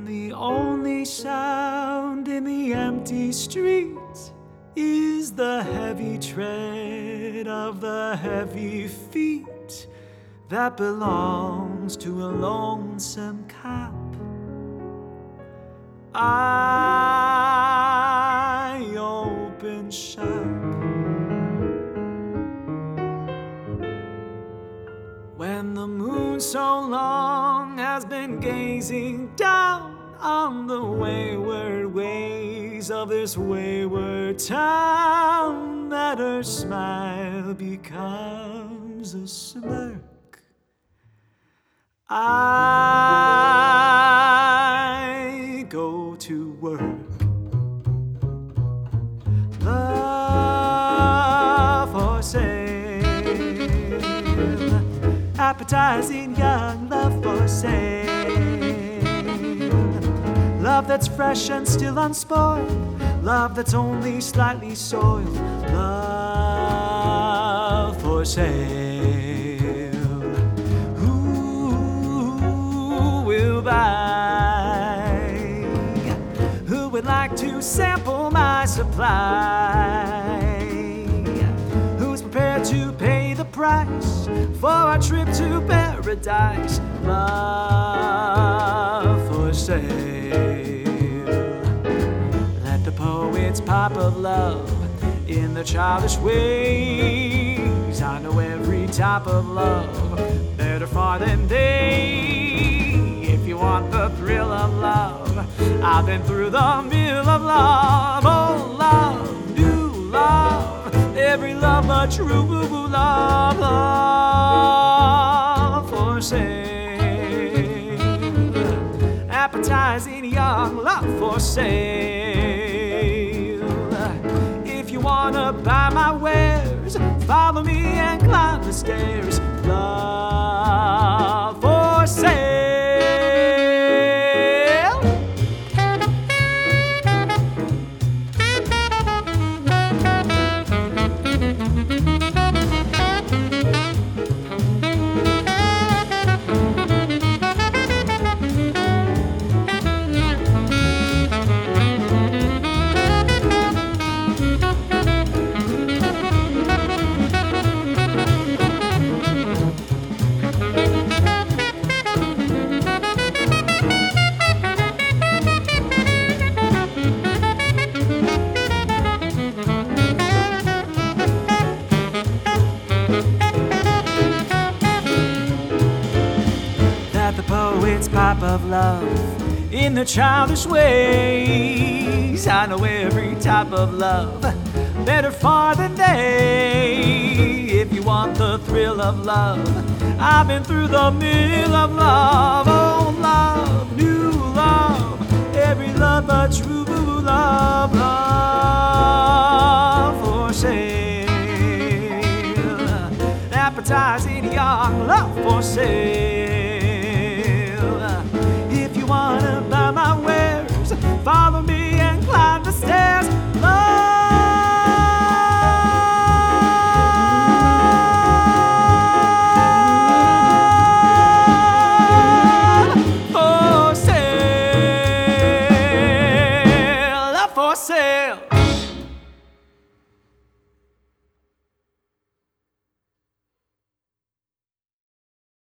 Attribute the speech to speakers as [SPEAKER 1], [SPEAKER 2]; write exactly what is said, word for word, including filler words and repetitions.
[SPEAKER 1] the only sound in the empty street is the heavy tread of the heavy feet that belongs to a lonesome cop. I open shop. When the moon so long has been gazing down on the wayward ways of this wayward town, that her smile becomes a smirk. I go to work. Love for sale, appetizing young love for sale. Love that's fresh and still unspoiled, love that's only slightly soiled. Love for sale. Who will buy? Who would like to sample my supply? Who's prepared to pay the price for a trip to paradise? Love for sale. Let the poets pop of love in the childish ways. I know every type of love better far than they. If you want the thrill of love, I've been through the mill of love. Oh, love, new love, every love but true love. Love for sale, appetizing young love for sale. If you wanna buy my wares, follow me and climb the stairs. Love for sale. The poet's pipe of love in the childish ways. I know every type of love better far than they. If you want the thrill of love, I've been through the mill of love. Oh, love, new love, every love but true love. Love for sale, appetizing young love for sale.